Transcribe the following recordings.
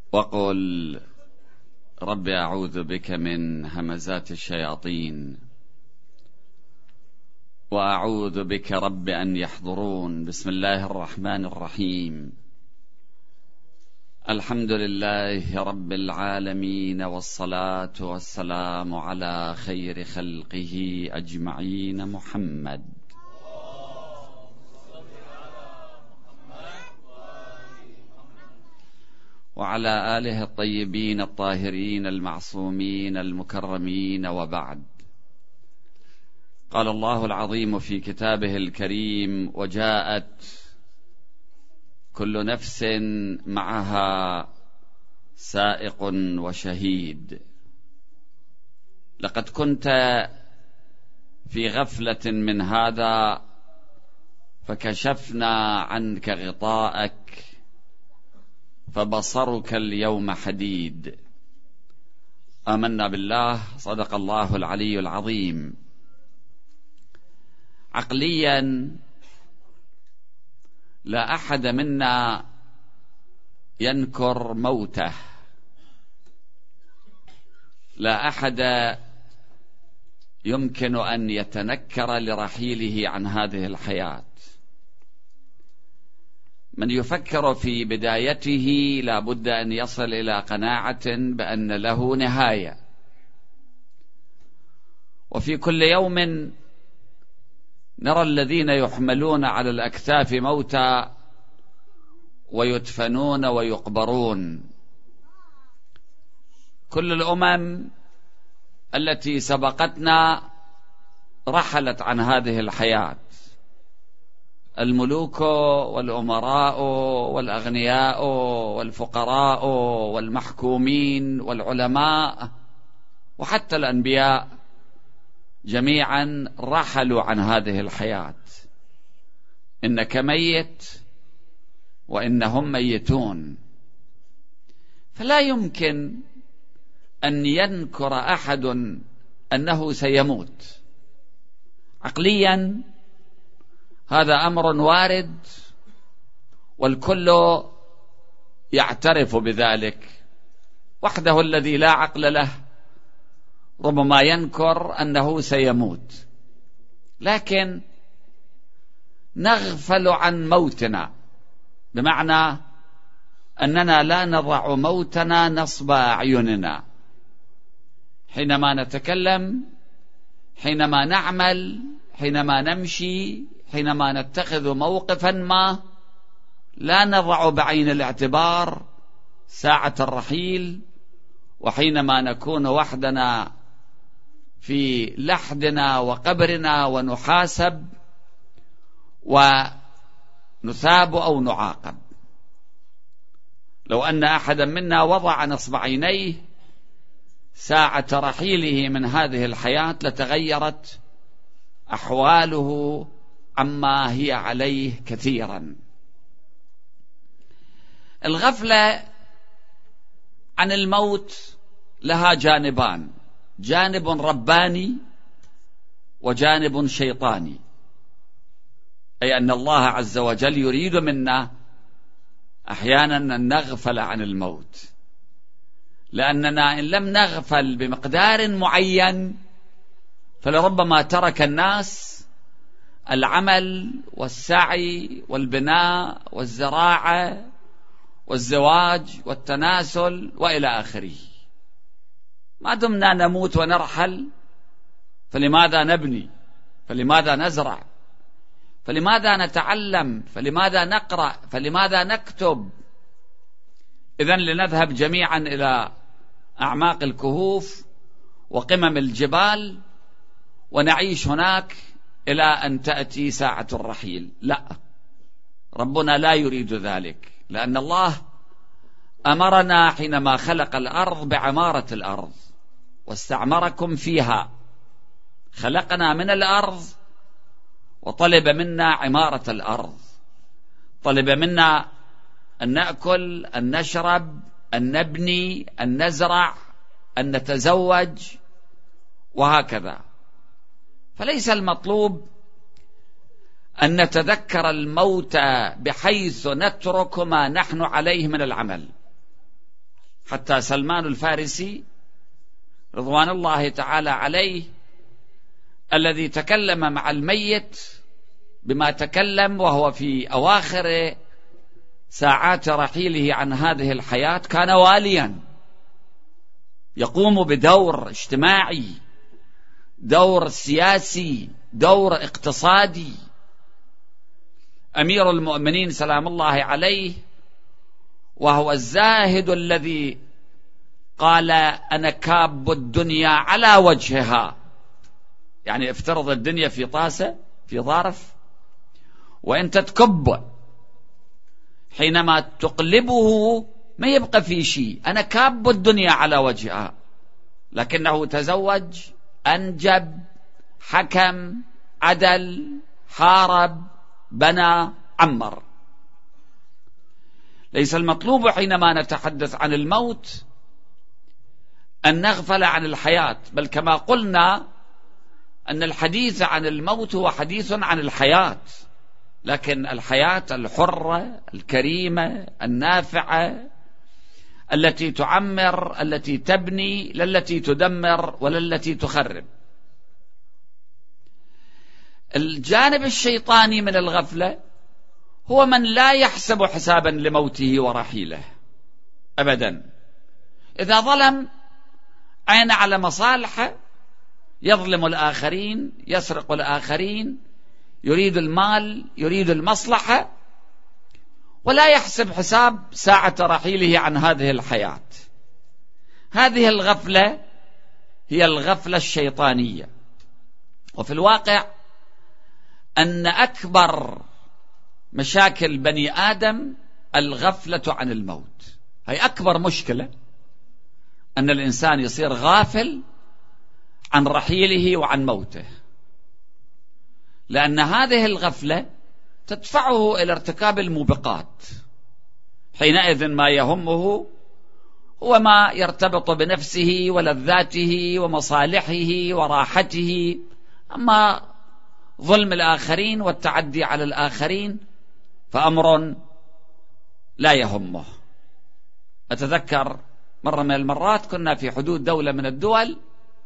وقل رب أعوذ بك من همزات الشياطين وأعوذ بك رب أن يحضرون. بسم الله الرحمن الرحيم. الحمد لله رب العالمين، والصلاة والسلام على خير خلقه أجمعين محمد. وعلى آله الطيبين الطاهرين المعصومين المكرمين، وبعد. قال الله العظيم في كتابه الكريم: وجاءت كل نفس معها سائق وشهيد. لقد كنت في غفلة من هذا فكشفنا عنك غطاءك فبصرك اليوم حديد. آمنا بالله، صدق الله العلي العظيم. عقليا لا أحد منا ينكر موته، لا أحد يمكن أن يتنكر لرحيله عن هذه الحياة. من يفكر في بدايته لا بد أن يصل إلى قناعة بأن له نهاية، وفي كل يوم نرى الذين يحملون على الأكتاف موتى ويدفنون ويقبرون. كل الأمم التي سبقتنا رحلت عن هذه الحياة، الملوك والأمراء والأغنياء والفقراء والمحكومين والعلماء وحتى الأنبياء جميعا رحلوا عن هذه الحياة. إنك ميت وإنهم ميتون، فلا يمكن أن ينكر أحد أنه سيموت. عقليا هذا أمر وارد والكل يعترف بذلك، وحده الذي لا عقل له ربما ينكر أنه سيموت. لكن نغفل عن موتنا، بمعنى أننا لا نضع موتنا نصب أعيننا حينما نتكلم، حينما نعمل، حينما نمشي، حينما نتخذ موقفا ما، لا نضع بعين الاعتبار ساعة الرحيل، وحينما نكون وحدنا في لحدنا وقبرنا ونحاسب ونثاب أو نعاقب. لو أن أحدا منا وضع نصب عينيه ساعة رحيله من هذه الحياة لتغيرت أحواله عما هي عليه كثيرا. الغفلة عن الموت لها جانبان: جانب رباني وجانب شيطاني، أي أن الله عز وجل يريد منا أحيانا أن نغفل عن الموت، لأننا إن لم نغفل بمقدار معين فلربما ترك الناس العمل والسعي والبناء والزراعة والزواج والتناسل وإلى آخره. ما دمنا نموت ونرحل فلماذا نبني؟ فلماذا نزرع؟ فلماذا نتعلم؟ فلماذا نقرأ؟ فلماذا نكتب؟ إذن لنذهب جميعا إلى أعماق الكهوف وقمم الجبال ونعيش هناك إلى أن تأتي ساعة الرحيل. لا، ربنا لا يريد ذلك، لأن الله أمرنا حينما خلق الأرض بعمارة الأرض واستعمركم فيها. خلقنا من الأرض وطلب منا عمارة الأرض، طلب منا أن نأكل، أن نشرب، أن نبني، أن نزرع، أن نتزوج، وهكذا. فليس المطلوب أن نتذكر الموت بحيث نترك ما نحن عليه من العمل. حتى سلمان الفارسي رضوان الله تعالى عليه الذي تكلم مع الميت بما تكلم وهو في أواخر ساعات رحيله عن هذه الحياة، كان واليا يقوم بدور اجتماعي، دور سياسي، دور اقتصادي. أمير المؤمنين سلام الله عليه وهو الزاهد الذي قال أنا كاب الدنيا على وجهها، يعني افترض الدنيا في طاسة في ظرف وأنت تكب، حينما تقلبه ما يبقى في شيء، أنا كاب الدنيا على وجهها. لكنه تزوج، أنجب، حكم، عدل، حارب، بنى، عمر. ليس المطلوب حينما نتحدث عن الموت أن نغفل عن الحياة، بل كما قلنا أن الحديث عن الموت هو حديث عن الحياة، لكن الحياة الحرة الكريمة النافعة التي تعمر، التي تبني، لا التي تدمر ولا التي تخرب. الجانب الشيطاني من الغفلة هو من لا يحسب حسابا لموته ورحيله أبدا. إذا ظلم عين على مصالحه، يظلم الآخرين، يسرق الآخرين، يريد المال، يريد المصلحة، ولا يحسب حساب ساعة رحيله عن هذه الحياة. هذه الغفلة هي الغفلة الشيطانية. وفي الواقع أن أكبر مشاكل بني آدم الغفلة عن الموت. هي أكبر مشكلة، أن الإنسان يصير غافل عن رحيله وعن موته، لأن هذه الغفلة تدفعه إلى ارتكاب الموبقات. حينئذ ما يهمه هو ما يرتبط بنفسه ولذاته ومصالحه وراحته، أما ظلم الآخرين والتعدي على الآخرين فأمر لا يهمه. أتذكر مرة من المرات كنا في حدود دولة من الدول،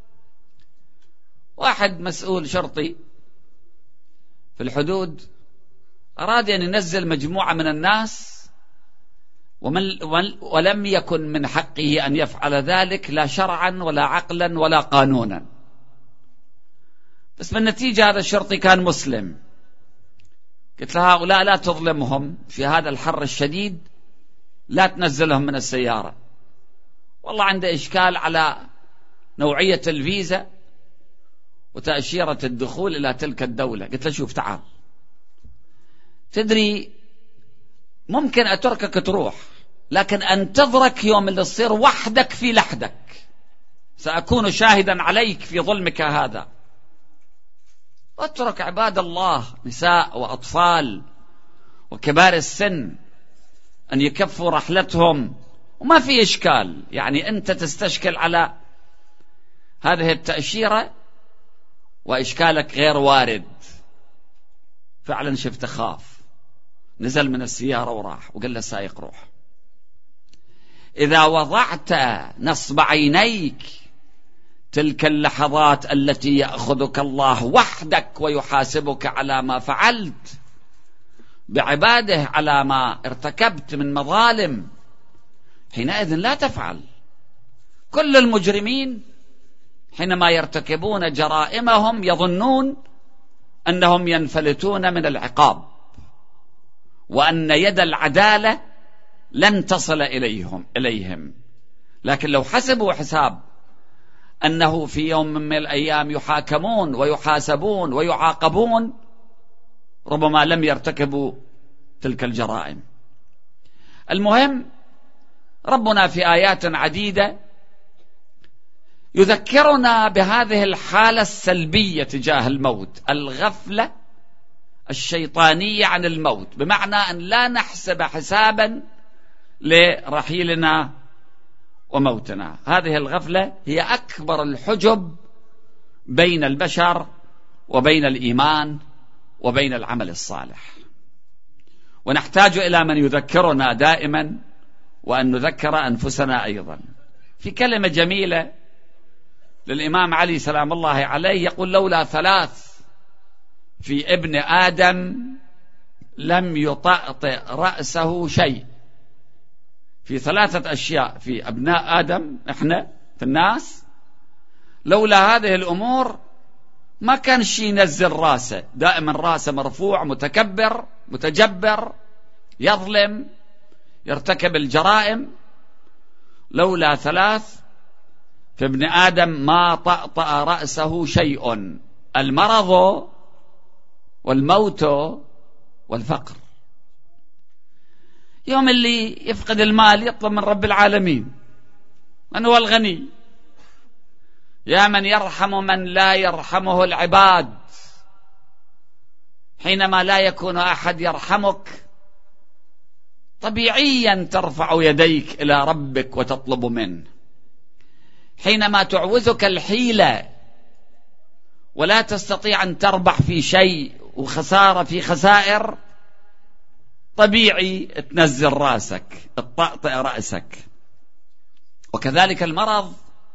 واحد مسؤول شرطي في الحدود أراد أن ينزل مجموعة من الناس ولم يكن من حقه أن يفعل ذلك، لا شرعا ولا عقلا ولا قانونا. بس بالنتيجة هذا الشرطي كان مسلم. قلت له هؤلاء لا تظلمهم في هذا الحر الشديد، لا تنزلهم من السيارة، والله عنده إشكال على نوعية الفيزا وتأشيرة الدخول إلى تلك الدولة. قلت له شوف تعال، تدري ممكن أتركك تروح، لكن أنتظرك يوم اللي تصير وحدك في لحدك، سأكون شاهدا عليك في ظلمك هذا. اترك عباد الله، نساء وأطفال وكبار السن، أن يكفوا رحلتهم وما في إشكال. يعني أنت تستشكل على هذه التأشيرة وإشكالك غير وارد. فعلا شفت خاف، نزل من السيارة وراح، وقال للسائق روح. إذا وضعت نصب عينيك تلك اللحظات التي يأخذك الله وحدك ويحاسبك على ما فعلت بعباده، على ما ارتكبت من مظالم، حينئذ لا تفعل. كل المجرمين حينما يرتكبون جرائمهم يظنون أنهم ينفلتون من العقاب، وأن يد العدالة لن تصل إليهم. لكن لو حسبوا حساب أنه في يوم من الأيام يحاكمون ويحاسبون ويعاقبون، ربما لم يرتكبوا تلك الجرائم. المهم، ربنا في آيات عديدة يذكرنا بهذه الحالة السلبية تجاه الموت، الغفلة الشيطانية عن الموت، بمعنى أن لا نحسب حسابا لرحيلنا وموتنا. هذه الغفلة هي أكبر الحجب بين البشر وبين الإيمان وبين العمل الصالح، ونحتاج إلى من يذكرنا دائما وأن نذكر أنفسنا أيضا. في كلمة جميلة للإمام علي سلام الله عليه، يقول: لولا ثلاث في ابن آدم لم يطأطئ رأسه شيء. في ثلاثة أشياء في أبناء آدم، إحنا في الناس، لولا هذه الأمور ما كان شيء ينزل راسه، دائما راسه مرفوع، متكبر متجبر، يظلم، يرتكب الجرائم. لولا ثلاث في ابن آدم ما طأطأ رأسه شيء: المرض والموت والفقر. يوم اللي يفقد المال يطلب من رب العالمين، من هو الغني. يا من يرحم من لا يرحمه العباد. حينما لا يكون أحد يرحمك طبيعيا ترفع يديك إلى ربك وتطلب منه. حينما تعوزك الحيلة ولا تستطيع أن تربح في شيء وخسارة في خسائر، طبيعي تنزل راسك، تطأطئ رأسك. وكذلك المرض،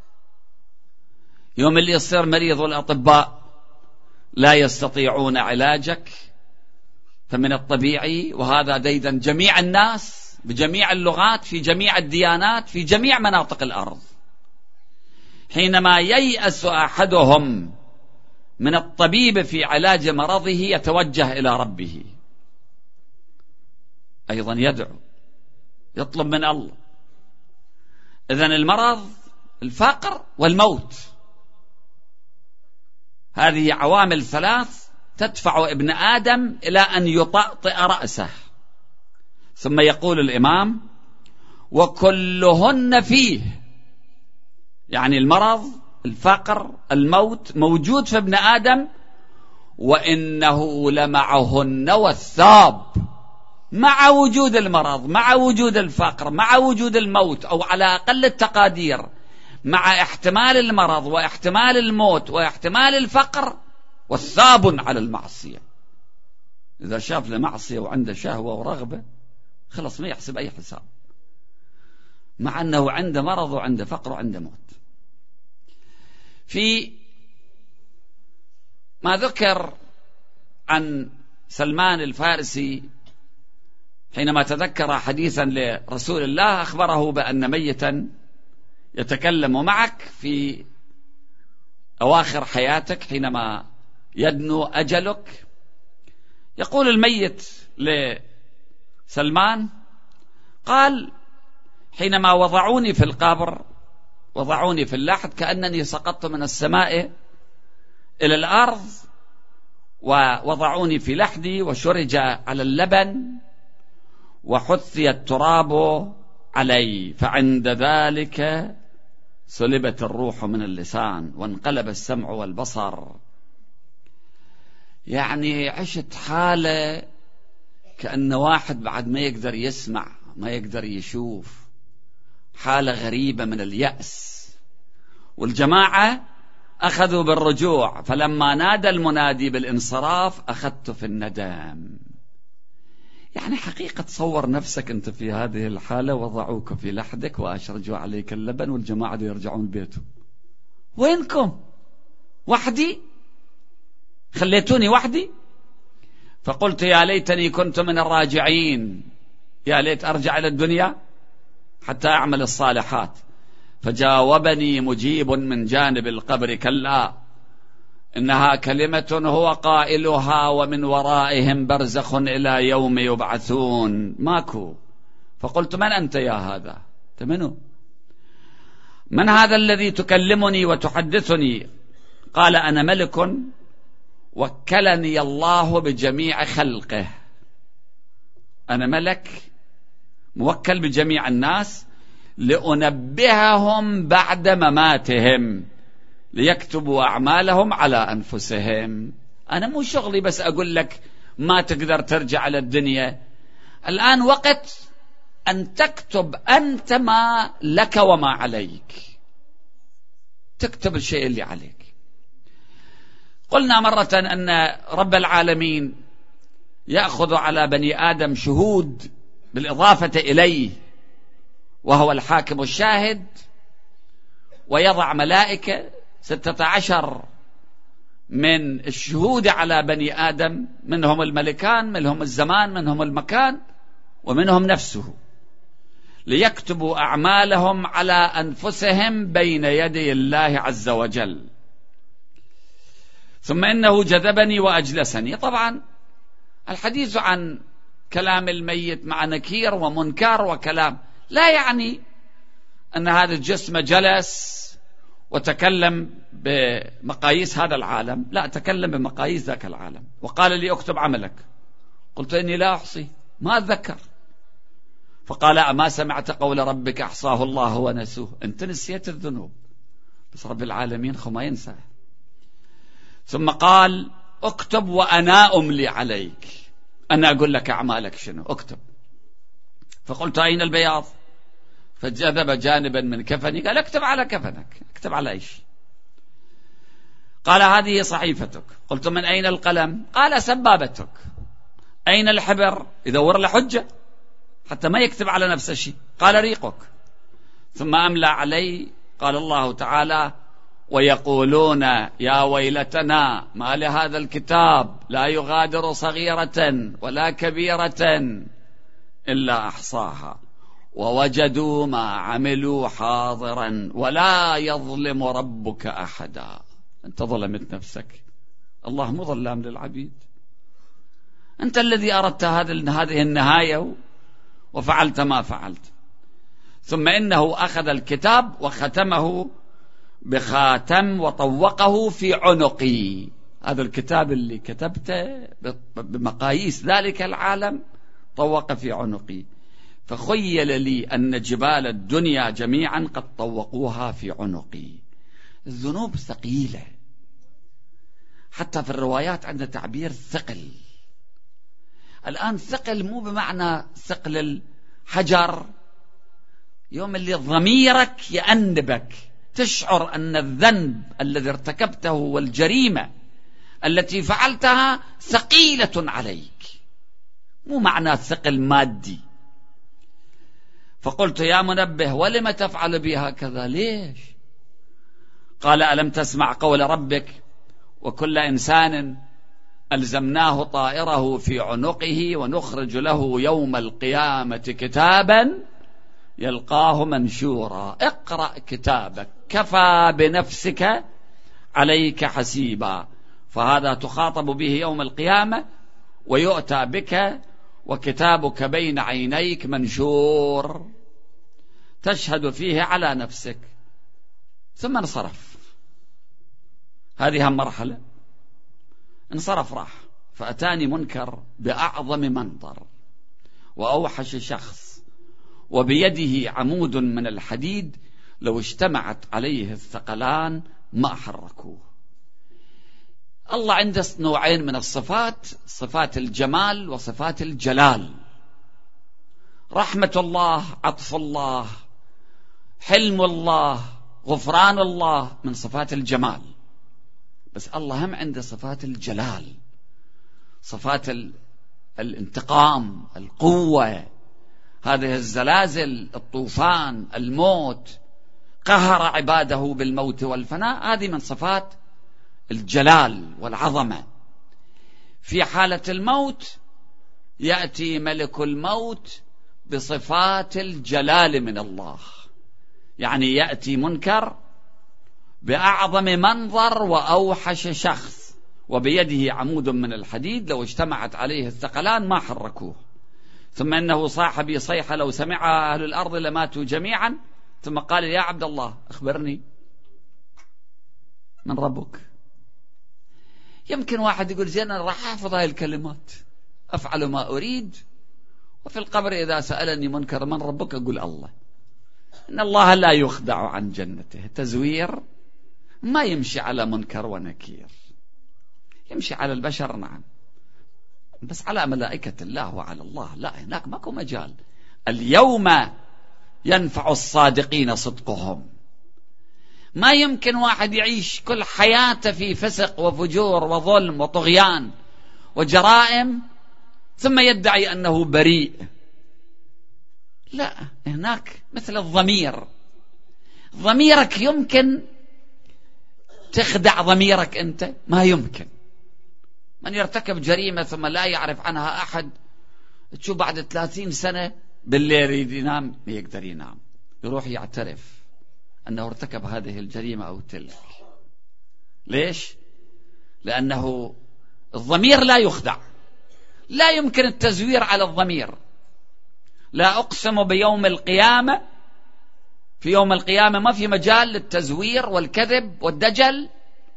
يوم اللي يصير مريض والأطباء لا يستطيعون علاجك، فمن الطبيعي، وهذا ديدا جميع الناس بجميع اللغات في جميع الديانات في جميع مناطق الأرض، حينما ييأس أحدهم من الطبيب في علاج مرضه يتوجه إلى ربه، أيضا يدعو، يطلب من الله. إذن المرض، الفقر والموت، هذه عوامل ثلاث تدفع ابن آدم إلى أن يطأطئ رأسه. ثم يقول الإمام: وكلهن فيه، يعني المرض، الفقر، الموت موجود في ابن آدم، وإنه لمعهن والثاب. مع وجود المرض، مع وجود الفقر، مع وجود الموت، أو على أقل التقادير مع احتمال المرض واحتمال الموت واحتمال الفقر، والثاب على المعصية. إذا شاف له معصية وعنده شهوة ورغبة خلص ما يحسب أي حساب، مع أنه عنده مرض وعنده فقر وعنده موت. في ما ذكر عن سلمان الفارسي حينما تذكر حديثا لرسول الله أخبره بأن ميتا يتكلم معك في أواخر حياتك حينما يدنو أجلك. يقول الميت لسلمان: قال: حينما وضعوني في القبر، وضعوني في اللحد، كأنني سقطت من السماء إلى الأرض، ووضعوني في لحدي وشرج على اللبن وحثي التراب علي، فعند ذلك سلبت الروح من اللسان وانقلب السمع والبصر. يعني عشت حالة كأن واحد بعد ما يقدر يسمع، ما يقدر يشوف، حالة غريبة من اليأس. والجماعة أخذوا بالرجوع، فلما نادى المنادي بالانصراف أخذت في الندم. يعني حقيقة تصور نفسك أنت في هذه الحالة، وضعوك في لحدك وأشرجوا عليك اللبن والجماعة يرجعون بيتهم، وينكم؟ وحدي؟ خليتوني وحدي؟ فقلت: يا ليتني كنت من الراجعين، يا ليت أرجع إلى الدنيا حتى أعمل الصالحات. فجاوبني مجيب من جانب القبر: كلا، إنها كلمة هو قائلها ومن ورائهم برزخ إلى يوم يبعثون. ماكو. فقلت: من أنت يا هذا؟ أنت منو؟ من هذا الذي تكلمني وتحدثني؟ قال: أنا ملك وكلني الله بجميع خلقه. أنا ملك موكل بجميع الناس لأنبههم بعد مماتهم، ليكتبوا أعمالهم على أنفسهم. أنا مو شغلي بس أقول لك ما تقدر ترجع على الدنيا. الآن وقت أن تكتب أنت ما لك وما عليك، تكتب الشيء اللي عليك. قلنا مرة أن رب العالمين يأخذ على بني آدم شهود بالإضافة إليه، وهو الحاكم الشاهد، ويضع ملائكة 16 من الشهود على بني آدم، منهم الملكان، منهم الزمان، منهم المكان، ومنهم نفسه، ليكتبوا أعمالهم على أنفسهم بين يدي الله عز وجل. ثم إنه جذبني وأجلسني. طبعا الحديث عن كلام الميت مع نكير ومنكر وكلام لا يعني أن هذا الجسم جلس وتكلم بمقاييس هذا العالم، لا، تكلم بمقاييس ذاك العالم. وقال لي اكتب عملك، قلت إني لا أحصي، ما أتذكر. فقال أما سمعت قول ربك أحصاه الله ونسوه؟ أنت نسيت الذنوب، بس رب العالمين ما ينسى. ثم قال اكتب وأنا أملي عليك، أنا أقول لك أعمالك شنو، اكتب. فقلت أين البياض؟ فجذب جانبا من كفني، قال اكتب على كفنك، اكتب على ايش؟ قال هذه صحيفتك. قلت من أين القلم؟ قال سبابتك. أين الحبر؟ يدور له حجة حتى ما يكتب على نفسه شيء. قال ريقك. ثم أملى علي. قال الله تعالى ويقولون يا ويلتنا ما لهذا الكتاب لا يغادر صغيرة ولا كبيرة إلا أحصاها ووجدوا ما عملوا حاضرا ولا يظلم ربك أحدا. أنت ظلمت نفسك، الله مو ظلام للعبيد. أنت الذي أردت هذه النهاية وفعلت ما فعلت. ثم إنه أخذ الكتاب وختمه بخاتم وطوقه في عنقي. هذا الكتاب اللي كتبته بمقاييس ذلك العالم طوق في عنقي. فخيل لي أن جبال الدنيا جميعا قد طوقوها في عنقي. الذنوب ثقيلة، حتى في الروايات عند تعبير ثقل. الآن ثقل مو بمعنى ثقل الحجر، يوم اللي ضميرك يأنبك تشعر أن الذنب الذي ارتكبته والجريمة التي فعلتها ثقيلة عليك، مو معنى ثقل مادي. فقلت يا منبه ولم تفعل بي هكذا؟ ليش؟ قال ألم تسمع قول ربك وكل إنسان ألزمناه طائره في عنقه ونخرج له يوم القيامة كتابا يلقاه منشورا اقرأ كتابك كفى بنفسك عليك حسيبا. فهذا تخاطب به يوم القيامة ويؤتى بك وكتابك بين عينيك منشور تشهد فيه على نفسك. ثم انصرف. هذه مرحلة. انصرف راح. فأتاني منكر بأعظم منظر وأوحش شخص، وبيده عمود من الحديد لو اجتمعت عليه الثقلان ما حركوه. الله عنده نوعين من الصفات، صفات الجمال وصفات الجلال. رحمة الله، عطف الله، حلم الله، غفران الله من صفات الجمال. بس الله هم عنده صفات الجلال، صفات الانتقام، القوة، هذه الزلازل، الطوفان، الموت، قهر عباده بالموت والفناء، هذه من صفات الجلال والعظمة. في حالة الموت يأتي ملك الموت بصفات الجلال من الله، يعني يأتي منكر بأعظم منظر وأوحش شخص، وبيده عمود من الحديد لو اجتمعت عليه الثقلان ما حركوه. ثم إنه صاح بي صيحة لو سمعها أهل الأرض لماتوا جميعا. ثم قال يا عبد الله أخبرني من ربك. يمكن واحد يقول زين أنا راح أحفظ هاي الكلمات، أفعل ما أريد، وفي القبر إذا سألني منكر من ربك أقول الله. إن الله لا يخدع عن جنته. تزوير ما يمشي على منكر ونكير، يمشي على البشر نعم، بس على ملائكة الله وعلى الله لا، هناك ماكو مجال. اليوم ينفع الصادقين صدقهم. ما يمكن واحد يعيش كل حياته في فسق وفجور وظلم وطغيان وجرائم ثم يدعي أنه بريء. لا، هناك مثل الضمير. ضميرك يمكن تخدع ضميرك أنت؟ ما يمكن. من يرتكب جريمة ثم لا يعرف عنها أحد، تشوف بعد 30 سنة بالليل ينام يقدر ينام، يروح يعترف أنه ارتكب هذه الجريمة أو تلك. ليش؟ لأنه الضمير لا يخدع، لا يمكن التزوير على الضمير. لا أقسم بيوم القيامة، في يوم القيامة ما في مجال للتزوير والكذب والدجل.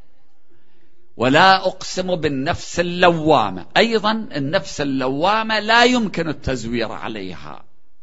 ولا أقسم بالنفس اللوامة، أيضا النفس اللوامة لا يمكن التزوير عليها.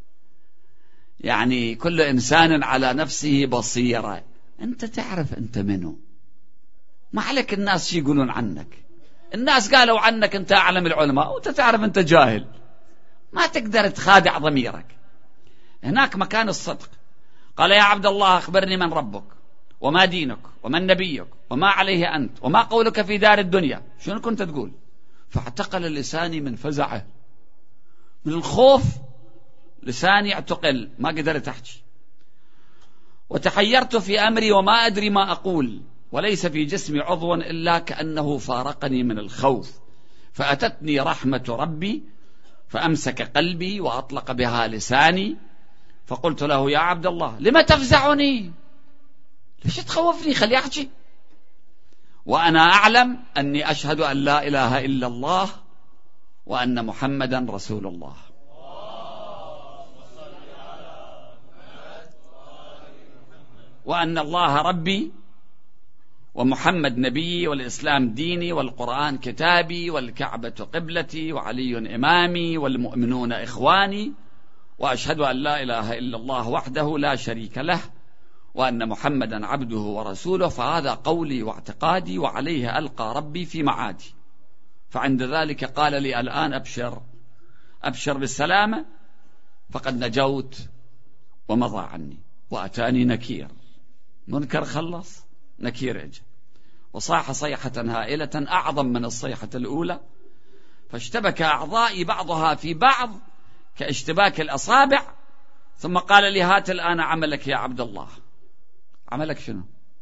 يعني كل إنسان على نفسه بصيرة، أنت تعرف أنت منه، ما عليك الناس شي يقولون عنك. الناس قالوا عنك أنت أعلم العلماء وأنت تعرف أنت جاهل، ما تقدر تخادع ضميرك. هناك مكان الصدق. قال يا عبد الله أخبرني من ربك وما دينك ومن نبيك وما عليه أنت وما قولك في دار الدنيا. شنو كنت تقول؟ فاعتقل لساني من فزعه، من الخوف لساني اعتقل، ما قدرت أحكي. وتحيرت في أمري وما أدري ما أقول، وليس في جسمي عضو إلا كأنه فارقني من الخوف. فأتتني رحمة ربي فأمسك قلبي وأطلق بها لساني، فقلت له يا عبد الله لما تفزعني؟ ليش تخوفني؟ خلي أحكي. وأنا أعلم أني أشهد أن لا إله إلا الله وأن محمدا رسول الله. وأن الله ربي ومحمد نبيي والإسلام ديني والقرآن كتابي والكعبة قبلتي وعلي إمامي والمؤمنون إخواني. وأشهد أن لا إله إلا الله وحده لا شريك له وأن محمدا عبده ورسوله. فهذا قولي واعتقادي وعليه ألقى ربي في معادي. فعند ذلك قال لي الآن أبشر، أبشر بالسلامة، فقد نجوت ومضى عني. وأتاني نكير، منكر خلص، نكير اجى وصاح صيحة هائلة أعظم من الصيحة الأولى، فاشتبك أعضائي بعضها في بعض كاشتباك الأصابع. ثم قال لي هات الآن عملك يا عبد الله. عملك شنو؟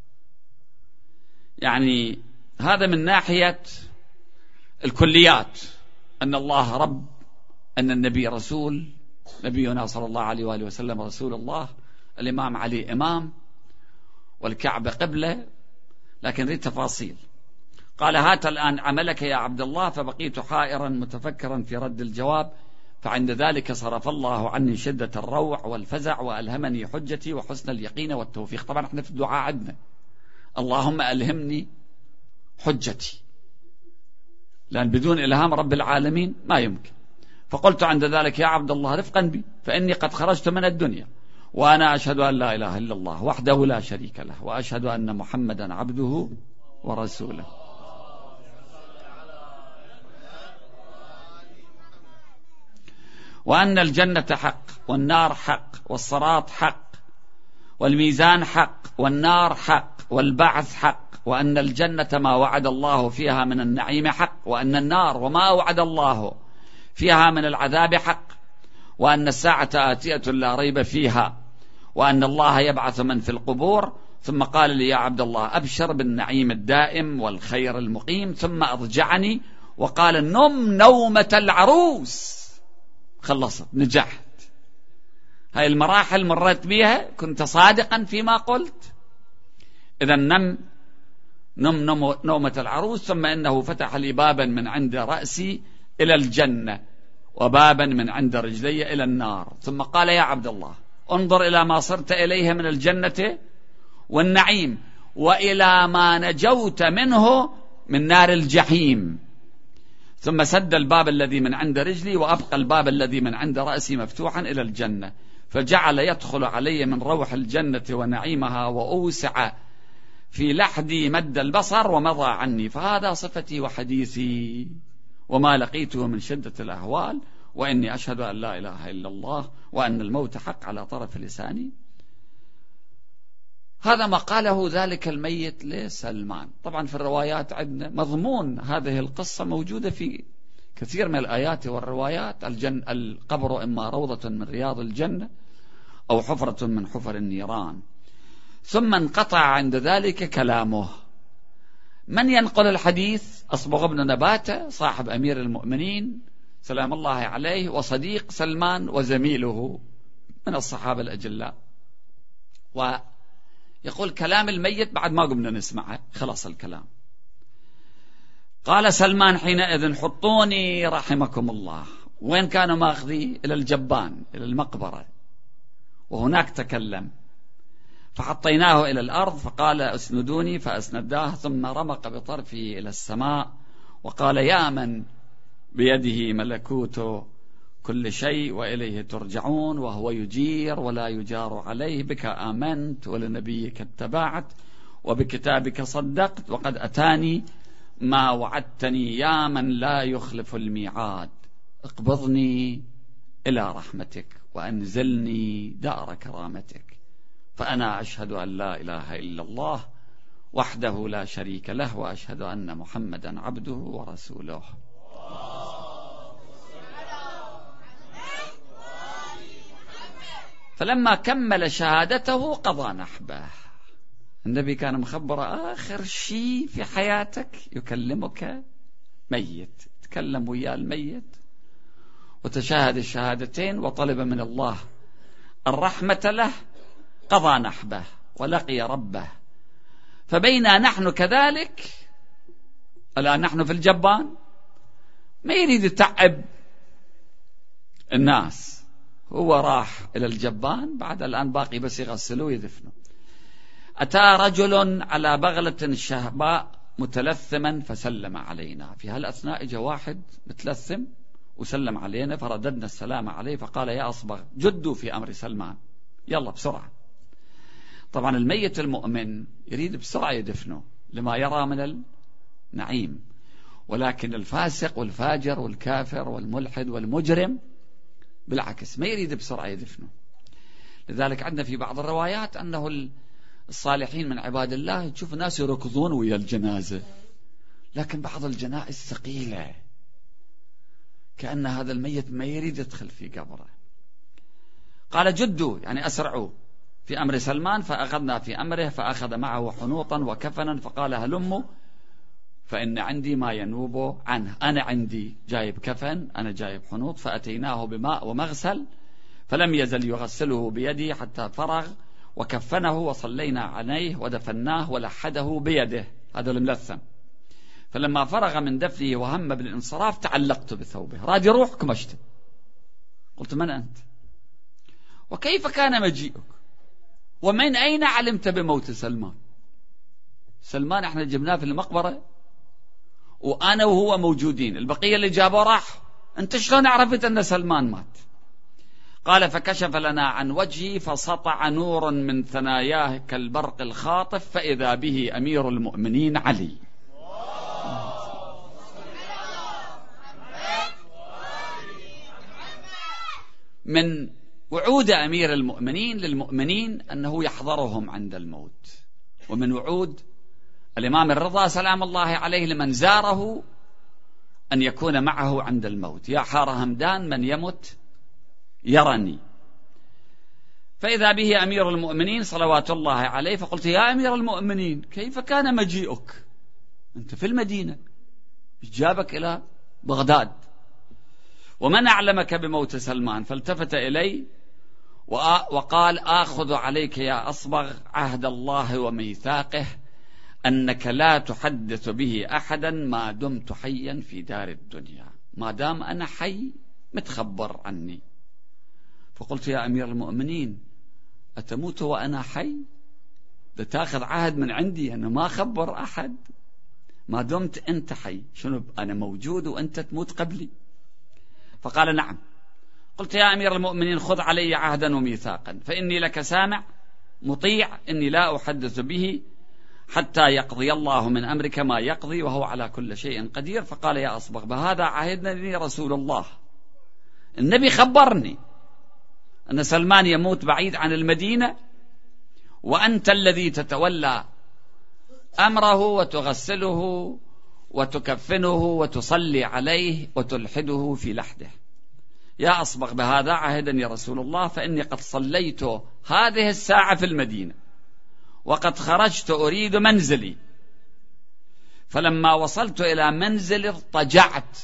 يعني هذا من ناحية الكليات، أن الله رب، أن النبي رسول، نبينا صلى الله عليه وآله وسلم رسول الله، الإمام علي إمام، والكعبة قبلة. لكن ذي تفاصيل. قال هات الآن عملك يا عبد الله. فبقيت حائرا متفكرا في رد الجواب. فعند ذلك صرف الله عني شدة الروع والفزع وألهمني حجتي وحسن اليقين والتوفيق. طبعا احنا في الدعاء عندنا اللهم ألهمني حجتي، لأن بدون إلهام رب العالمين ما يمكن. فقلت عند ذلك يا عبد الله رفقا بي، فإني قد خرجت من الدنيا وأنا أشهد أن لا إله إلا الله وحده لا شريك له وأشهد أن محمدا عبده ورسوله. وأن الجنة حق والنار حق والصراط حق والميزان حق والنار حق والبعث حق، وأن الجنة ما وعد الله فيها من النعيم حق، وأن النار وما وعد الله فيها من العذاب حق، وأن الساعة آتية لا ريب فيها، وأن الله يبعث من في القبور. ثم قال لي يا عبد الله أبشر بالنعيم الدائم والخير المقيم. ثم أضجعني وقال نم نومة العروس. خلصت، نجحت. هاي المراحل مرت بها، كنت صادقا فيما قلت. إذا نم نومة العروس. ثم إنه فتح لي بابا من عند رأسي إلى الجنة وبابا من عند رجلي إلى النار. ثم قال يا عبد الله انظر إلى ما صرت إليه من الجنة والنعيم وإلى ما نجوت منه من نار الجحيم. ثم سد الباب الذي من عند رجلي وأبقى الباب الذي من عند رأسي مفتوحا إلى الجنة، فجعل يدخل علي من روح الجنة ونعيمها وأوسع في لحدي مد البصر ومضى عني. فهذا صفتي وحديثي وما لقيته من شدة الأهوال، وإني أشهد أن لا إله إلا الله وأن الموت حق على طرف لساني. هذا ما قاله ذلك الميت لسلمان. طبعا في الروايات عندنا مضمون هذه القصة موجودة في كثير من الآيات والروايات القبر إما روضة من رياض الجنة أو حفرة من حفر النيران. ثم انقطع عند ذلك كلامه. من ينقل الحديث؟ أصبغ بن نباتة صاحب أمير المؤمنين سلام الله عليه وصديق سلمان وزميله من الصحابة الأجلاء، ويقول كلام الميت بعد ما قمنا نسمعه، خلاص الكلام. قال سلمان حينئذ حطوني رحمكم الله. وين كانوا ماخذي؟ إلى الجبان، إلى المقبرة، وهناك تكلم. فحطيناه إلى الأرض فقال اسندوني فأسنداه، ثم رمق بطرفه إلى السماء وقال يا من بيده ملكوت كل شيء وإليه ترجعون، وهو يجير ولا يجار عليه، بك آمنت ولنبيك اتبعت وبكتابك صدقت، وقد أتاني ما وعدتني يا من لا يخلف الميعاد، اقبضني إلى رحمتك وأنزلني دار كرامتك، فأنا أشهد أن لا إله إلا الله وحده لا شريك له، وأشهد أن محمدا عبده ورسوله. فلما كمل شهادته قضى نحبه. النبي كان مخبر آخر شيء في حياتك يكلمك ميت، تكلم ويا الميت وتشاهد الشهادتين وطلب من الله الرحمة له، قضى نحبه ولقي ربه. فبينا نحن كذلك الآن نحن في الجبان، ما يريد يتعب الناس، هو راح إلى الجبان، بعد الآن باقي بس يغسلوه ويدفنوا. أتى رجل على بغلة شهباء متلثما فسلم علينا. في هالأثناء جاء واحد متلثم وسلم علينا، فرددنا السلام عليه، فقال يا أصبغ جدوا في أمر سلمان، يلا بسرعة. طبعا الميت المؤمن يريد بسرعة يدفنه لما يرى من النعيم، ولكن الفاسق والفاجر والكافر والملحد والمجرم بالعكس ما يريد بسرعة يدفنه. لذلك عندنا في بعض الروايات أنه الصالحين من عباد الله تشوف الناس يركضون ويا الجنازة، لكن بعض الجنائز ثقيلة كأن هذا الميت ما يريد يدخل في قبره. قال جدوا يعني أسرعوا في أمر سلمان، فأخذنا في أمره، فأخذ معه حنوطا وكفنا، فقال هلموا فإن عندي ما ينوب عنه. أنا عندي جايب كفن، أنا جايب حنوط. فأتيناه بماء ومغسل، فلم يزل يغسله بيدي حتى فرغ، وكفنه وصلينا عليه ودفناه ولحده بيده، هذا الملثم. فلما فرغ من دفنه وهم بالانصراف تعلقت بثوبه، راد يروح كمشت. قلت من أنت؟ وكيف كان مجيئك؟ ومن أين علمت بموت سلمان؟ سلمان احنا جبناه في المقبرة وأنا وهو موجودين، البقية اللي جابوه راح، أنت شلون عرفت أن سلمان مات؟ قال فكشف لنا عن وجهه فسطع نور من ثناياه كالبرق الخاطف، فإذا به أمير المؤمنين علي. من وعود أمير المؤمنين للمؤمنين أنه يحضرهم عند الموت، ومن وعود الإمام الرضا سلام الله عليه لمن زاره أن يكون معه عند الموت، يا حار همدان من يمت يرني. فإذا به أمير المؤمنين صلوات الله عليه، فقلت يا أمير المؤمنين كيف كان مجيئك؟ أنت في المدينة، جابك إلى بغداد، ومن أعلمك بموت سلمان؟ فالتفت إلي وقال آخذ عليك يا أصبغ عهد الله وميثاقه أنك لا تحدث به أحدا ما دمت حيا في دار الدنيا، ما دام أنا حي متخبر عني. فقلت يا أمير المؤمنين أتموت وأنا حي؟ تأخذ عهد من عندي أنا ما أخبر أحد ما دمت أنت حي، شنو أنا موجود وأنت تموت قبلي؟ فقال نعم. قلت يا أمير المؤمنين خذ علي عهدا وميثاقا، فإني لك سامع مطيع، إني لا أحدث به حتى يقضي الله من أمرك ما يقضي وهو على كل شيء قدير. فقال يا أصبغ بهذا عهدني رسول الله، النبي خبرني أن سلمان يموت بعيد عن المدينة، وأنت الذي تتولى أمره وتغسله وتكفنه وتصلي عليه وتلحده في لحده. يا أصبغ بهذا عهدا رسول الله، فإني قد صليت هذه الساعة في المدينة وقد خرجت أريد منزلي، فلما وصلت إلى منزلي اضطجعت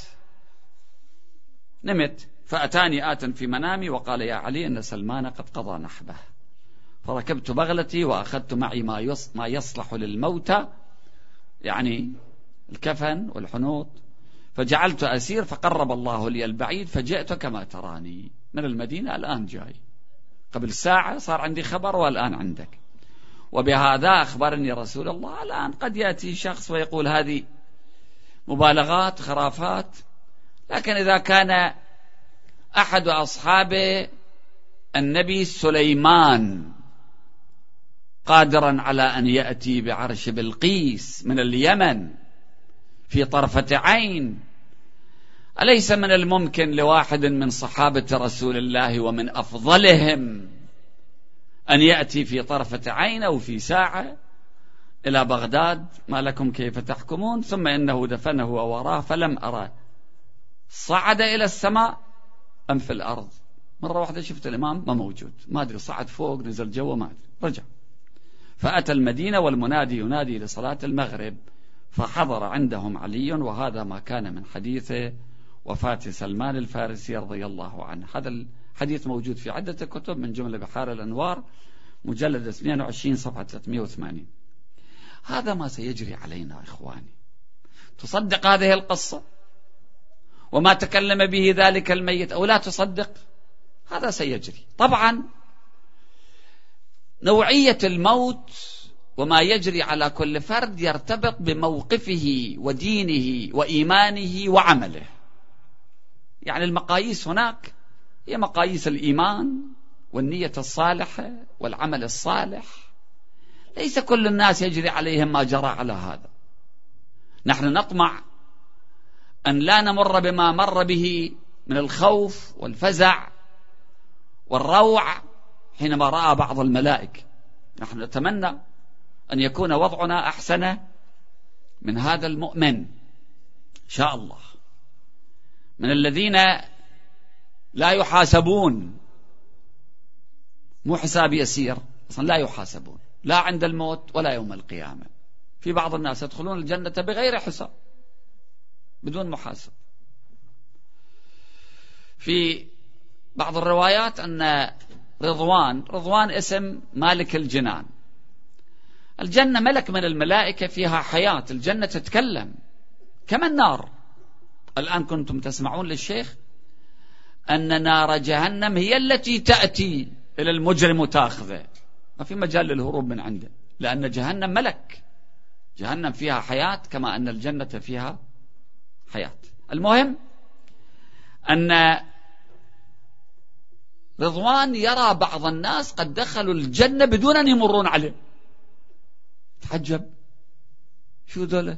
نمت، فأتاني آت في منامي وقال يا علي إن سلمان قد قضى نحبه، فركبت بغلتي وأخذت معي ما يصلح للموتى، يعني الكفن والحنوط، فجعلت أسير، فقرب الله لي البعيد فجئت كما تراني من المدينة، الآن جاي، قبل ساعة صار عندي خبر والآن عندك. وبهذا أخبرني رسول الله. الآن قد يأتي شخص ويقول هذه مبالغات خرافات، لكن إذا كان أحد أصحاب النبي سليمان قادرا على أن يأتي بعرش بلقيس من اليمن في طرفة عين، أليس من الممكن لواحد من صحابة رسول الله ومن أفضلهم أن يأتي في طرفة عين أو في ساعة إلى بغداد؟ ما لكم كيف تحكمون؟ ثم إنه دفنه ووراه فلم أرى صعد إلى السماء أم في الأرض. مرة واحدة شفت الإمام ما موجود، ما أدري صعد فوق نزل جوا ما أدري، رجع. فأتى المدينة والمنادي ينادي لصلاة المغرب، فحضر عندهم علي، وهذا ما كان من حديث وفاة سلمان الفارسي رضي الله عنه. هذا الحديث موجود في عدة كتب، من جملة بحار الأنوار مجلد 22 صفحة 380. هذا ما سيجري علينا إخواني. تصدق هذه القصة وما تكلم به ذلك الميت أو لا تصدق؟ هذا سيجري. طبعا نوعية الموت وما يجري على كل فرد يرتبط بموقفه ودينه وإيمانه وعمله. يعني المقاييس هناك هي مقاييس الإيمان والنية الصالحة والعمل الصالح. ليس كل الناس يجري عليهم ما جرى على هذا. نحن نطمع أن لا نمر بما مر به من الخوف والفزع والروع حينما رأى بعض الملائكة. نحن نتمنى أن يكون وضعنا أحسن من هذا المؤمن إن شاء الله، من الذين لا يحاسبون، مو حساب يسير أصلا، لا يحاسبون لا عند الموت ولا يوم القيامة. في بعض الناس يدخلون الجنة بغير حساب بدون محاسب. في بعض الروايات أن رضوان اسم مالك الجنان. الجنة ملك من الملائكة فيها حياة، الجنة تتكلم كما النار. الآن كنتم تسمعون للشيخ أن نار جهنم هي التي تأتي إلى المجرم وتأخذه، ما في مجال للهروب من عنده، لأن جهنم ملك، جهنم فيها حياة كما أن الجنة فيها حياة. المهم أن رضوان يرى بعض الناس قد دخلوا الجنة بدون أن يمرون عليه. تحجب، شو ذولا؟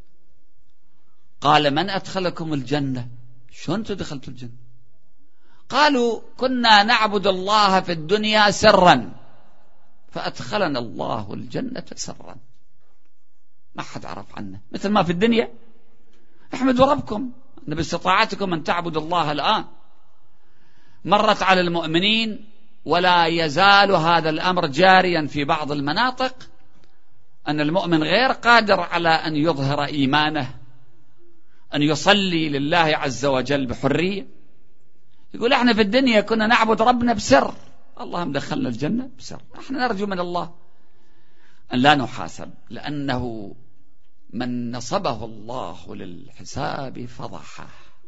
قال من أدخلكم الجنة؟ شو أنتم دخلتوا الجنة؟ قالوا كنا نعبد الله في الدنيا سرا فأدخلنا الله الجنة سرا، ما حد عرف عنه، مثل ما في الدنيا احمدوا ربكم أن باستطاعتكم أن تعبدوا الله. الآن مرت على المؤمنين ولا يزال هذا الأمر جاريا في بعض المناطق، أن المؤمن غير قادر على أن يظهر إيمانه، أن يصلي لله عز وجل بحرية. يقول احنا في الدنيا كنا نعبد ربنا بسر، الله مدخلنا الجنة بسر. احنا نرجو من الله أن لا نحاسب، لأنه من نصبه الله للحساب فضحه.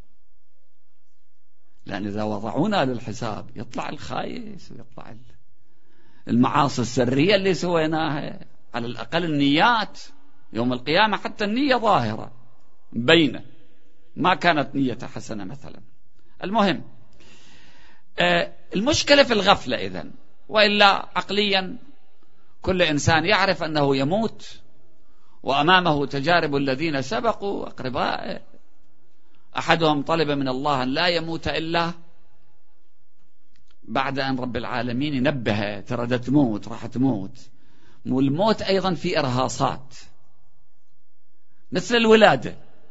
لأن إذا وضعونا للحساب يطلع الخايس ويطلع المعاصي السرية اللي سويناها، على الأقل النيات يوم القيامة حتى النية ظاهرة بينه، ما كانت نية حسنة مثلا. المهم المشكلة في الغفلة إذن، وإلا عقليا كل إنسان يعرف أنه يموت وأمامه تجارب الذين سبقوا أقربائه. أحدهم طلب من الله أن لا يموت إلا بعد أن رب العالمين ينبهه ترى تموت، راح تموت. والموت أيضا في إرهاصات مثل الولادة،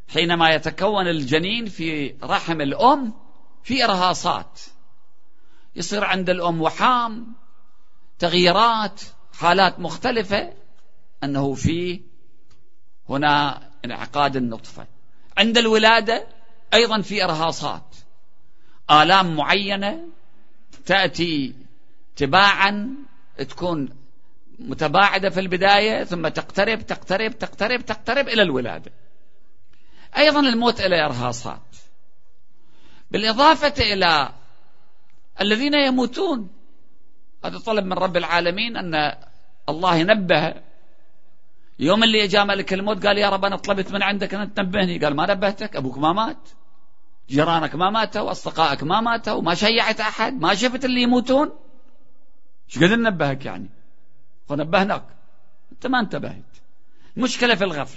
حينما يتكون الجنين في رحم الأم في إرهاصات، يصير عند الأم وحام، تغييرات، حالات مختلفة، أنه في هنا انعقاد النطفة. عند الولادة أيضا في إرهاصات، آلام معينة تأتي تباعا، تكون متباعدة في البداية ثم تقترب تقترب تقترب تقترب إلى الولادة. أيضا الموت إلى إرهاصات، بالإضافة إلى الذين يموتون. هذا طلب من رب العالمين، أن الله ينبه. يوم اللي جاء ملك الموت قال يا رب أنا طلبت من عندك أن تنبهني، قال ما نبهتك؟ أبوك ما مات، جيرانك ما ماتوا، أصدقائك ما ماتوا، ما شيعت أحد، ما شفت اللي يموتون، شو قدر ننبهك يعني؟ ونبهناك أنت ما انتبهت. المشكلة في الغفل.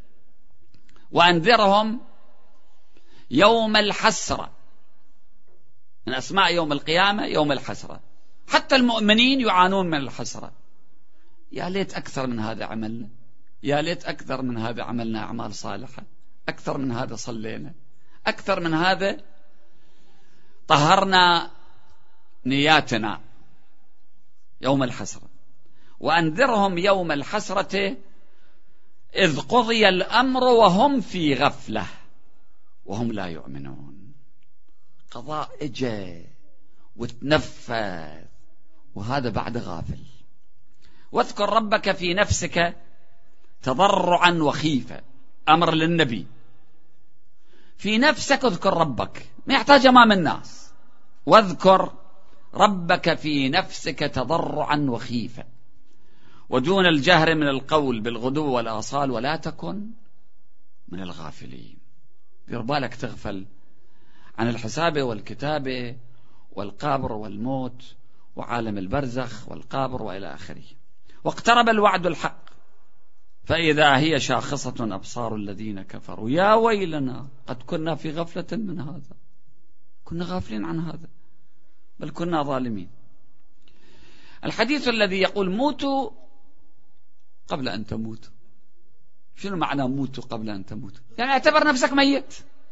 وأنذرهم يوم الحسرة، من أسماء يوم القيامة يوم الحسرة. حتى المؤمنين يعانون من الحسرة. يا ليت أكثر من هذا عملنا، يا ليت أكثر من هذا عملنا أعمال صالحة، أكثر من هذا صلينا، أكثر من هذا طهرنا نياتنا. يوم الحسرة. وأنذرهم يوم الحسرة إذ قضي الأمر وهم في غفلة وهم لا يؤمنون. قضاء إجا وتنفذ وهذا بعد غافل. واذكر ربك في نفسك تضرعا وخيفة، أمر للنبي. في نفسك اذكر ربك، ما يحتاج أمام الناس. واذكر ربك في نفسك تضرعا وخيفة ودون الجهر من القول بالغدو والآصال ولا تكن من الغافلين. دير بالك تغفل عن الحساب والكتابة والقبر والموت وعالم البرزخ والقبر وإلى آخره. واقترب الوعد الحق فإذا هي شاخصة أبصار الذين كفروا يا ويلنا قد كنا في غفلة من هذا، كنا غافلين عن هذا، بل كنا ظالمين. الحديث الذي يقول موتوا قبل أن تموتوا، شنو معنى موتوا قبل أن تموتوا؟ يعني اعتبر نفسك ميت.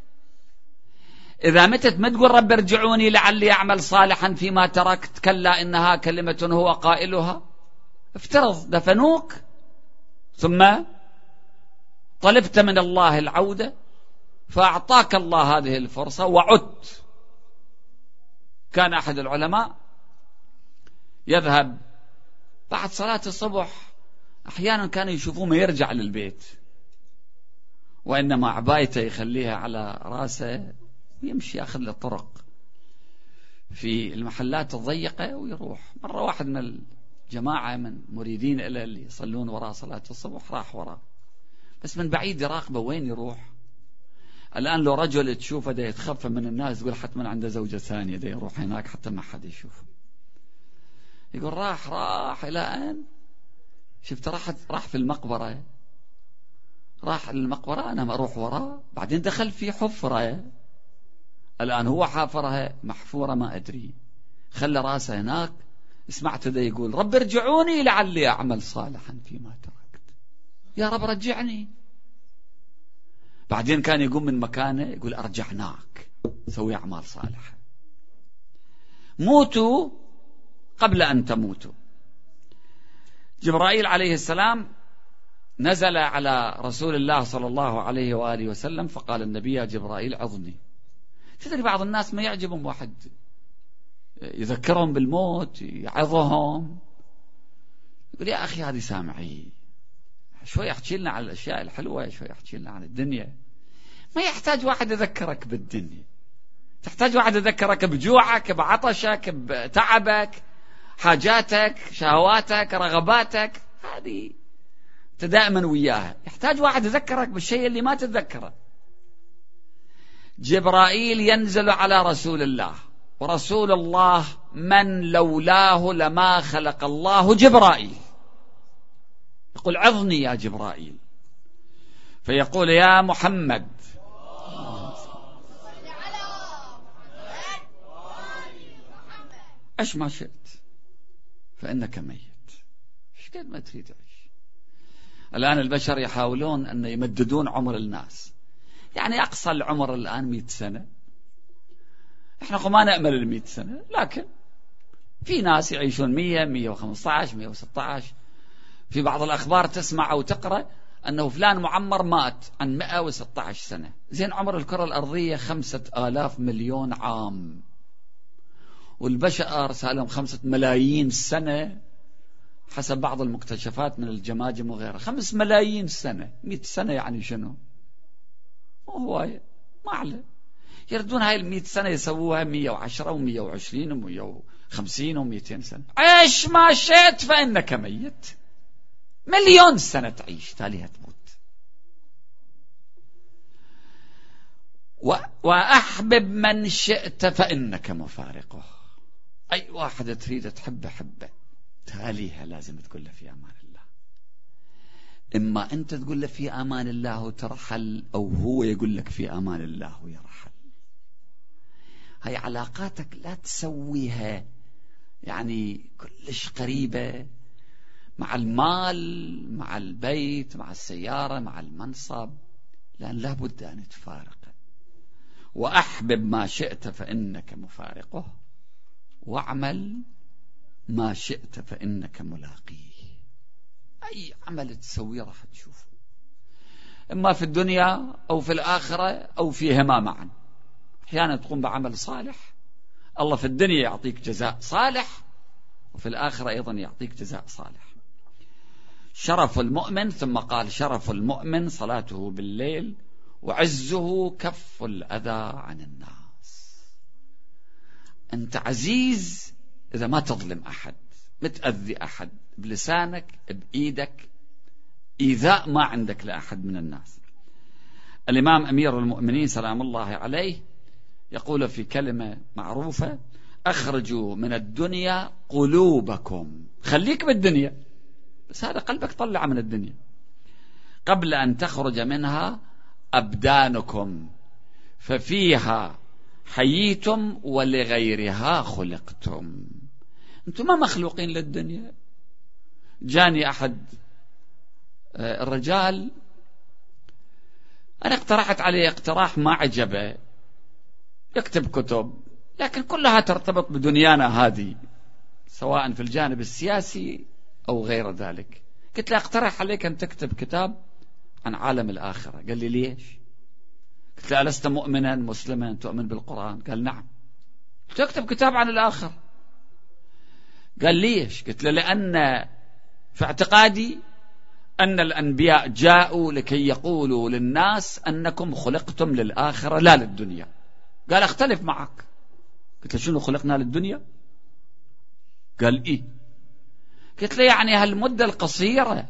إذا متت ما تقول رب ارجعوني لعلي أعمل صالحا فيما تركت، كلا إنها كلمة هو قائلها. افترض دفنوك ثم طلبت من الله العودة فأعطاك الله هذه الفرصة وعدت. كان أحد العلماء يذهب بعد صلاة الصبح، أحيانا كانوا يشوفوه ما يرجع للبيت، وإنما عبايته يخليها على راسه ويمشي يأخذ له طرق في المحلات الضيقة ويروح. مرة واحد من الجماعة من مريدين إلى اللي يصلون وراء صلاة الصبح راح وراء، بس من بعيد يراقبه وين يروح. الآن لو رجل تشوفه ده يتخفى من الناس تقول حتى عنده زوجة ثانية ده يروح هناك حتى ما حد يشوفه. يقول راح إلى أين؟ شفت راح في المقبرة، راح للمقبرة أنا ما أروح وراه، بعدين دخل في حفرة الآن هو حافرها محفورة ما أدري، خلى راسه هناك. سمعت ده يقول رب ارجعوني لعلي أعمل صالحا فيما تركت، يا رب رجعني. بعدين كان يقوم من مكانه يقول أرجعناك سوي أعمال صالحة. موتوا قبل أن تموتوا. جبرائيل عليه السلام نزل على رسول الله صلى الله عليه وآله وسلم فقال النبي يا جبرائيل عظني. تدري بعض الناس ما يعجبهم واحد يذكرهم بالموت يعظهم، يقول يا أخي هذه سامعي شوي يحكي لنا عن الأشياء الحلوة، شوي يحكي لنا عن الدنيا. ما يحتاج واحد يذكرك بالدنيا، تحتاج واحد يذكرك بجوعك، بعطشك، بتعبك، حاجاتك، شهواتك، رغباتك، هذه انت دائما وياها. يحتاج واحد يذكرك بالشيء اللي ما تتذكره. جبرائيل ينزل على رسول الله، ورسول الله من لولاه لما خلق الله جبرائيل. يقول عظني يا جبرائيل، فيقول يا محمد عش ما شئت فإنك ميت. ايش قد ما تريد عيش. الآن البشر يحاولون أن يمددون عمر الناس، يعني أقصى العمر الآن 100 سنة. إحنا ما نأمل 100 سنة، لكن في ناس يعيشون 100 115 116. في بعض الأخبار تسمع أو تقرأ أنه فلان معمر مات عن 116 سنة. زين عمر الكرة الأرضية 5,000 مليون عام، والبشر صار لهم 5 ملايين سنة حسب بعض المكتشفات من الجماجم وغيرها. 5 ملايين سنة، 100 سنة يعني شنو؟ هواية ما عليه. يردون هاي 100 سنة يسووها 110 و120 و150 و200 سنة. عيش ما شئت فإنك ميت. 1,000,000 سنة تعيش تاليها تموت. وأحبب من شئت فإنك مفارقه. أي واحد تريد تحبه حبه، تاليها لازم تقول له في أمان الله. إما أنت تقول له في أمان الله وترحل، أو هو يقول لك في أمان الله ويرحل. هاي علاقاتك لا تسويها يعني كلش قريبة مع المال، مع البيت، مع السيارة، مع المنصب، لأن لابد أن تفارق. وأحبب ما شئت فإنك مفارقه، واعمل ما شئت فإنك ملاقيه. أي عمل تسويه راح تشوفه، إما في الدنيا أو في الآخرة أو فيهما معا. أحيانا تقوم بعمل صالح، الله في الدنيا يعطيك جزاء صالح، وفي الآخرة أيضا يعطيك جزاء صالح. شرف المؤمن، ثم قال شرف المؤمن صلاته بالليل، وعزه كف الأذى عن الناس. أنت عزيز إذا ما تظلم أحد، متأذي أحد بلسانك بإيدك، إيذاء ما عندك لأحد من الناس. الإمام أمير المؤمنين سلام الله عليه يقول في كلمة معروفة: أخرجوا من الدنيا قلوبكم. خليك بالدنيا، بس هذا قلبك طلع من الدنيا، قبل أن تخرج منها أبدانكم، ففيها حييتم ولغيرها خلقتم. أنتم ما مخلوقين للدنيا. جاني أحد الرجال، أنا اقترحت عليه اقتراح ما عجبه، يكتب كتب لكن كلها ترتبط بدنيانا هذه، سواء في الجانب السياسي أو غير ذلك. قلت له اقترح عليك أن تكتب كتاب عن عالم الآخرة. قال لي ليش؟ قلت له ألست مؤمنا مسلما تؤمن بالقرآن؟ قال نعم. قلت له اكتب كتاب عن الآخرة. قال ليش؟ قلت له لأن في اعتقادي أن الأنبياء جاءوا لكي يقولوا للناس أنكم خلقتم للآخرة لا للدنيا. قال أختلف معك. قلت له شنو خلقنا للدنيا؟ قال إيه. قلت له يعني هالمدة القصيرة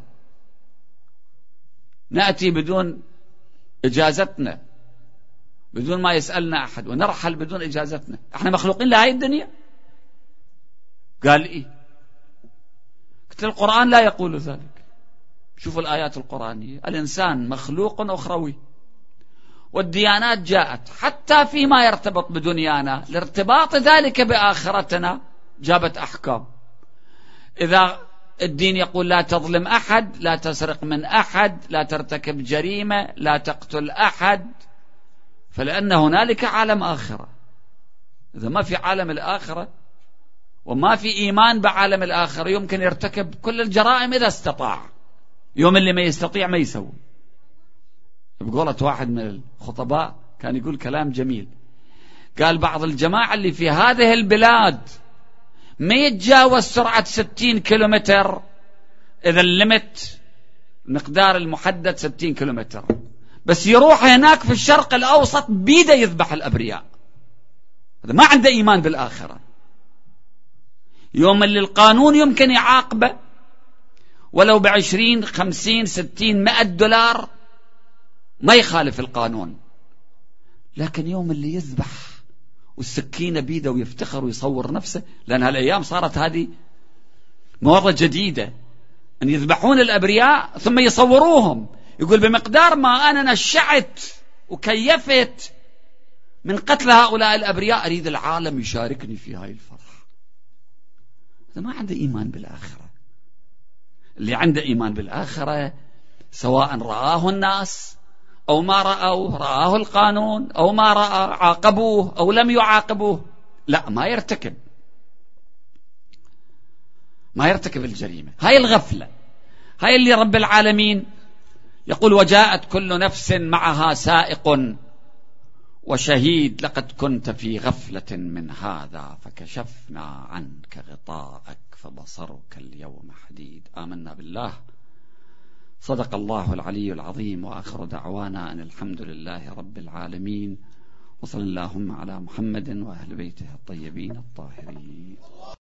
نأتي بدون إجازتنا، بدون ما يسألنا أحد، ونرحل بدون إجازتنا، احنا مخلوقين لهاي الدنيا؟ قال إيه. قلت له القرآن لا يقول ذلك. شوفوا الآيات القرآنية، الإنسان مخلوق أخروي، والديانات جاءت حتى فيما يرتبط بدنيانا لارتباط ذلك بآخرتنا، جابت أحكام. إذا الدين يقول لا تظلم أحد، لا تسرق من أحد، لا ترتكب جريمة، لا تقتل أحد، فلأن هنالك عالم آخرة. إذا ما في عالم الآخرة وما في إيمان بعالم الآخرة يمكن يرتكب كل الجرائم إذا استطاع. يوم اللي ما يستطيع ما يسوي. بقولة واحد من الخطباء كان يقول كلام جميل، قال بعض الجماعة اللي في هذه البلاد ما يتجاوز سرعة 60 كيلومتر، إذا الليمت مقدار المحدد 60 كيلومتر، بس يروح هناك في الشرق الأوسط بيده يذبح الأبرياء. هذا ما عنده إيمان بالآخرة. يوم اللي القانون يمكن يعاقبه ولو ب20 50 60 100 دولار ما يخالف القانون، لكن يوم اللي يذبح والسكينة بيده ويفتخر ويصور نفسه، لأن هالأيام صارت هذه موضة جديدة أن يذبحون الأبرياء ثم يصوروهم، يقول بمقدار ما أنا نشعت وكيفت من قتل هؤلاء الأبرياء أريد العالم يشاركني في هاي الفرح. هذا ما عنده إيمان بالآخرة. اللي عنده إيمان بالآخرة سواء رآه الناس أو ما رأوه رآه القانون، أو ما رأى عاقبوه أو لم يعاقبوه، لا، ما يرتكب الجريمة. هاي الغفلة، هاي اللي رب العالمين يقول وجاءت كل نفس معها سائق وشهيد لقد كنت في غفلة من هذا فكشفنا عنك غطاءك فبصرك اليوم حديد. آمنا بالله. صدق الله العلي العظيم. وآخر دعوانا أن الحمد لله رب العالمين، وصلى اللهم على محمد وأهل بيته الطيبين الطاهرين.